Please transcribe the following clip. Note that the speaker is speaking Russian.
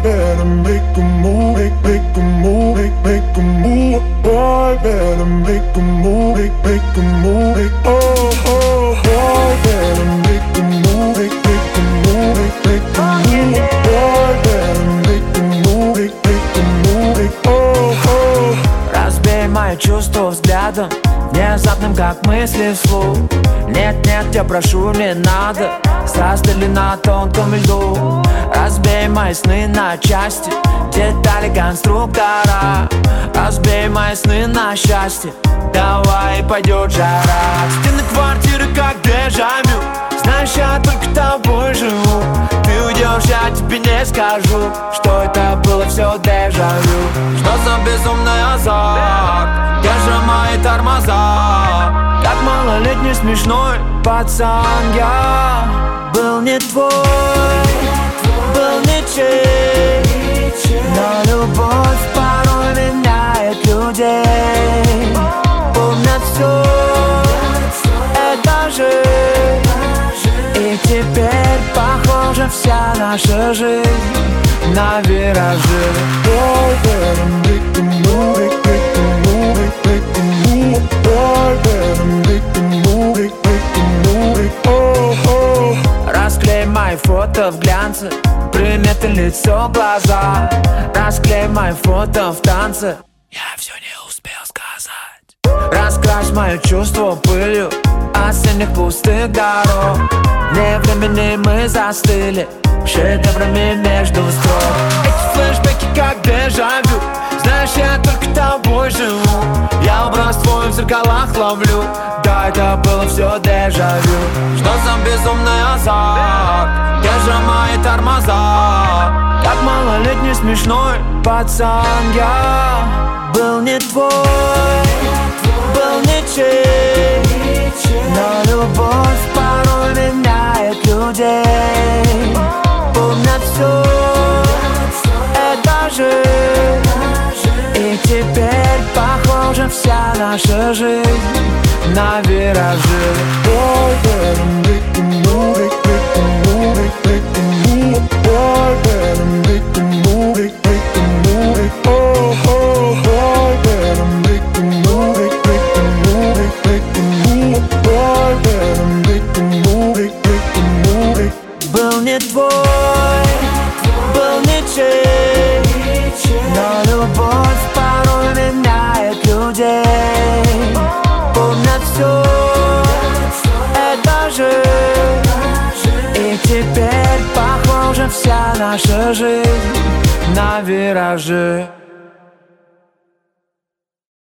better make a move, make a move, make a move. Boy, better make a move, make a move. Oh, oh, boy, better make a move, make a move, make a move. Boy, better make a move, make a move. Oh, oh. Разбей мои чувства взглядом, внезапным, как мысли вслух. Нет, нет, я прошу, не надо. Страсти ли на тонком льду? Разбей мои сны на части, детали конструктора. Разбей мои сны на счастье, давай пойдет жара. Стены квартиры как дежавю, знаешь, я только тобой живу. Ты уйдешь, я тебе не скажу, что это было все дежавю. Что за безумный азарт, где же мои тормоза? Как малолетний смешной пацан я. Был не твой, был ничей, но любовь порой меняет людей. Помнят все этажи, и теперь похожа вся наша жизнь на виражи. Boy, better make a move, make a move, make a move. Boy, better make a move, make a move. Oh, oh. Расклей мои фото в глянце, приметы лицо, глаза. Расклей мои фото в танце, я все не успел сказать. Раскрась мои чувства пылью осенних пустых дорог. Вне времени мы застыли шедеврами между строк. Эти флешбеки как дежавю, знаешь, я только тобой живу. Я образ твой в зеркалах ловлю, да, это было все дежавю. Что за безумный азарт, где же мои тормоза? Как малолетний смешной пацан я. Был не твой, был ничей, но любовь порой меняет людей. Помнят все этажи, и теперь похожа вся наша жизнь на виражи. Boy, better make a move, make a move, make a move. Boy, better make a move, make a move. Oh, oh, boy, better make a move, make a move, make a move. Boy, better make a move, make a move. Был не твой, был ничей, но любовь порой меняет людей. Помнят все этажи, и теперь похожа вся наша жизнь на виражи.